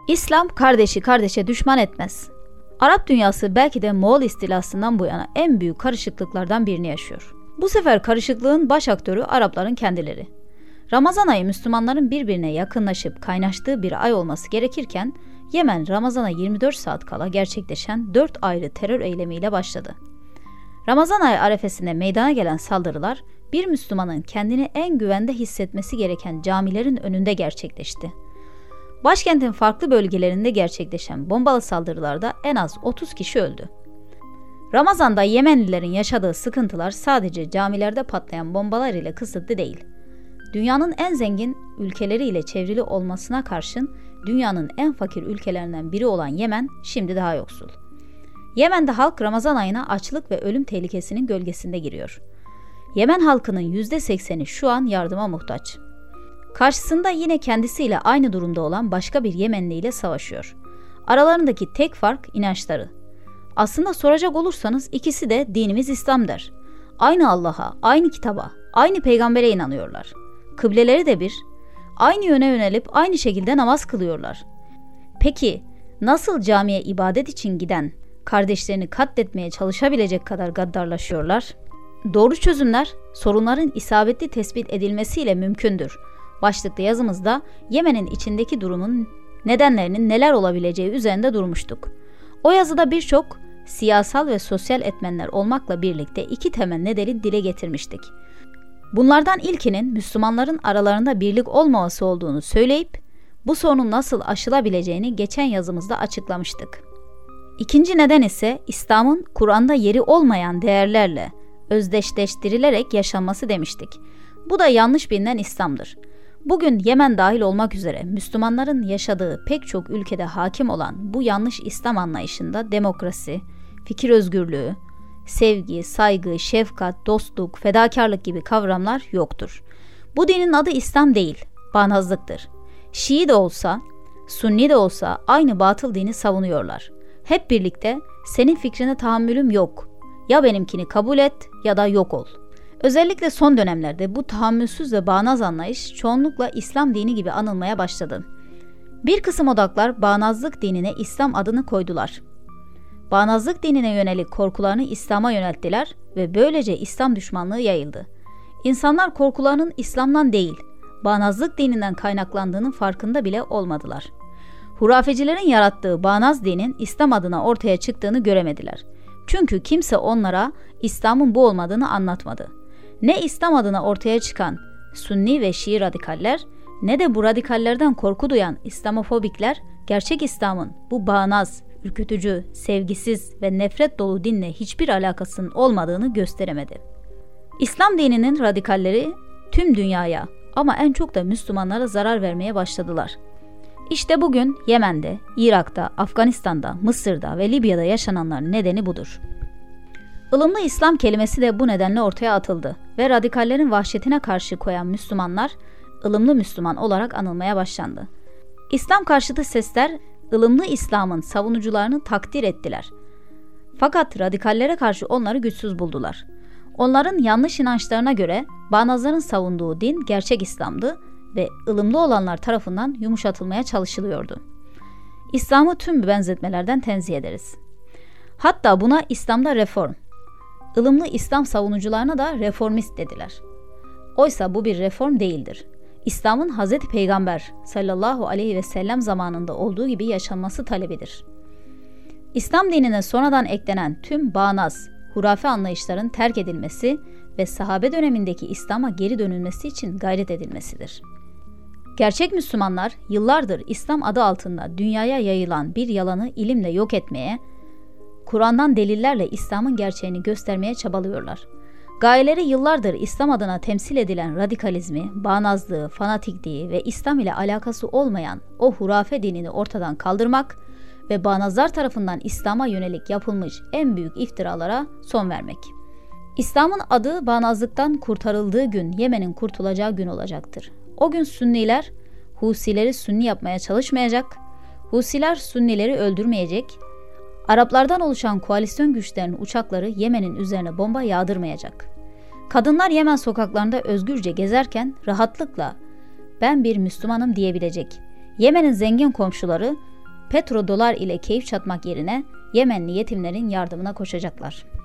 İslam kardeşi kardeşe düşman etmez. Arap dünyası belki de Moğol istilasından bu yana en büyük karışıklıklardan birini yaşıyor. Bu sefer karışıklığın baş aktörü Arapların kendileri. Ramazan ayı Müslümanların birbirine yakınlaşıp kaynaştığı bir ay olması gerekirken Yemen Ramazan'a 24 saat kala gerçekleşen 4 ayrı terör eylemiyle başladı. Ramazan ayı arefesinde meydana gelen saldırılar bir Müslümanın kendini en güvende hissetmesi gereken camilerin önünde gerçekleşti. Başkentin farklı bölgelerinde gerçekleşen bombalı saldırılarda en az 30 kişi öldü. Ramazan'da Yemenlilerin yaşadığı sıkıntılar sadece camilerde patlayan bombalar ile kısıtlı değil. Dünyanın en zengin ülkeleriyle çevrili olmasına karşın dünyanın en fakir ülkelerinden biri olan Yemen şimdi daha yoksul. Yemen'de halk Ramazan ayına açlık ve ölüm tehlikesinin gölgesinde giriyor. Yemen halkının %80'i şu an yardıma muhtaç. Karşısında yine kendisiyle aynı durumda olan başka bir Yemenli ile savaşıyor. Aralarındaki tek fark inançları. Aslında soracak olursanız ikisi de dinimiz İslam der. Aynı Allah'a, aynı kitaba, aynı peygambere inanıyorlar. Kıbleleri de bir. Aynı yöne yönelip aynı şekilde namaz kılıyorlar. Peki nasıl camiye ibadet için giden kardeşlerini katletmeye çalışabilecek kadar gaddarlaşıyorlar? Doğru çözümler sorunların isabetli tespit edilmesiyle mümkündür. Başlıklı yazımızda Yemen'in içindeki durumun nedenlerinin neler olabileceği üzerinde durmuştuk. O yazıda birçok siyasal ve sosyal etmenler olmakla birlikte iki temel nedeni dile getirmiştik. Bunlardan ilkinin Müslümanların aralarında birlik olmaması olduğunu söyleyip bu sorunun nasıl aşılabileceğini geçen yazımızda açıklamıştık. İkinci neden ise İslam'ın Kur'an'da yeri olmayan değerlerle özdeşleştirilerek yaşanması demiştik. Bu da yanlış bilinen İslam'dır. Bugün Yemen dahil olmak üzere Müslümanların yaşadığı pek çok ülkede hakim olan bu yanlış İslam anlayışında demokrasi, fikir özgürlüğü, sevgi, saygı, şefkat, dostluk, fedakarlık gibi kavramlar yoktur. Bu dinin adı İslam değil, bağnazlıktır. Şii de olsa, Sunni de olsa aynı batıl dini savunuyorlar. Hep birlikte senin fikrine tahammülüm yok, ya benimkini kabul et ya da yok ol. Özellikle son dönemlerde bu tahammülsüz ve bağnaz anlayış çoğunlukla İslam dini gibi anılmaya başladı. Bir kısım odaklar bağnazlık dinine İslam adını koydular. Bağnazlık dinine yönelik korkularını İslam'a yönelttiler ve böylece İslam düşmanlığı yayıldı. İnsanlar korkularının İslam'dan değil, bağnazlık dininden kaynaklandığının farkında bile olmadılar. Hurafecilerin yarattığı bağnaz dinin İslam adına ortaya çıktığını göremediler. Çünkü kimse onlara İslam'ın bu olmadığını anlatmadı. Ne İslam adına ortaya çıkan Sunni ve Şii radikaller ne de bu radikallerden korku duyan İslamofobikler gerçek İslam'ın bu bağnaz, ürkütücü, sevgisiz ve nefret dolu dinle hiçbir alakasının olmadığını gösteremedi. İslam dininin radikalleri tüm dünyaya ama en çok da Müslümanlara zarar vermeye başladılar. İşte bugün Yemen'de, Irak'ta, Afganistan'da, Mısır'da ve Libya'da yaşananların nedeni budur. Ilımlı İslam kelimesi de bu nedenle ortaya atıldı ve radikallerin vahşetine karşı koyan Müslümanlar ılımlı Müslüman olarak anılmaya başlandı. İslam karşıtı sesler ılımlı İslam'ın savunucularını takdir ettiler. Fakat radikallere karşı onları güçsüz buldular. Onların yanlış inançlarına göre bağnazların savunduğu din gerçek İslam'dı ve ılımlı olanlar tarafından yumuşatılmaya çalışılıyordu. İslam'ı tüm benzetmelerden tenzih ederiz. Hatta buna İslam'da reform, ılımlı İslam savunucularına da reformist dediler. Oysa bu bir reform değildir. İslam'ın Hazreti Peygamber sallallahu aleyhi ve sellem zamanında olduğu gibi yaşanması talebidir. İslam dinine sonradan eklenen tüm bağnaz, hurafe anlayışların terk edilmesi ve sahabe dönemindeki İslam'a geri dönülmesi için gayret edilmesidir. Gerçek Müslümanlar yıllardır İslam adı altında dünyaya yayılan bir yalanı ilimle yok etmeye, Kur'an'dan delillerle İslam'ın gerçeğini göstermeye çabalıyorlar. Gayeleri yıllardır İslam adına temsil edilen radikalizmi, bağnazlığı, fanatikliği ve İslam ile alakası olmayan o hurafe dinini ortadan kaldırmak ve bağnazlar tarafından İslam'a yönelik yapılmış en büyük iftiralara son vermek. İslam'ın adı bağnazlıktan kurtarıldığı gün Yemen'in kurtulacağı gün olacaktır. O gün Sünniler Husileri Sünni yapmaya çalışmayacak, Husiler Sünnileri öldürmeyecek, Araplardan oluşan koalisyon güçlerinin uçakları Yemen'in üzerine bomba yağdırmayacak. Kadınlar Yemen sokaklarında özgürce gezerken rahatlıkla "Ben bir Müslümanım" diyebilecek. Yemen'in zengin komşuları petrodolar ile keyif çatmak yerine Yemenli yetimlerin yardımına koşacaklar.